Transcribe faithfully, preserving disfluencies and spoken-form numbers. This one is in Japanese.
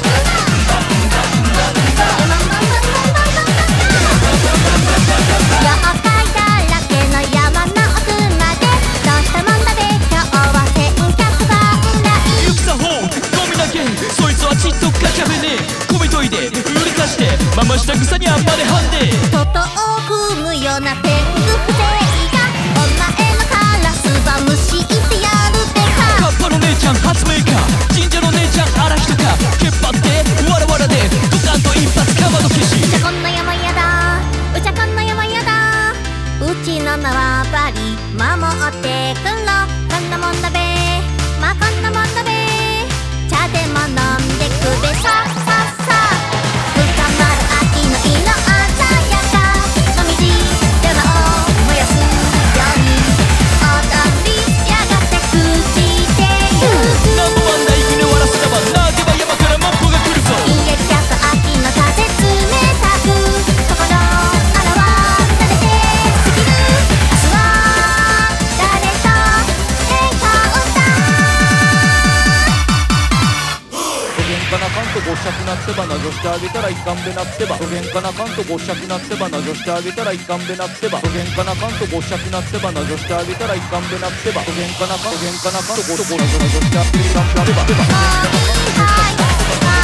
ママした草にあんまでハンデトトを踏むような天狗不正がお前のカラスは無視してやるべか。 カッパの姉ちゃん発明家、神社の姉ちゃん荒人か、けっぱってわらわらでドカンと一発かまど消し。 うちゃこんな山やだ、うちゃこんな山やだ、うちの縄張り守ってくんろ。こんなもんだべ、まあこんなもんだべ、茶でも飲んでくべさささ。 ごしゃくなってばな女してあげたらいかんべなくてばとげんかなかんとごしゃくなってばな女してあげたらいかんべなくてばとげんかなかんとごしゃくなってばな女してあげたらいかんべなくてばとげんかなかんとげんかなかんとごしゃくなってばな女してあげたらいかんべなくてば。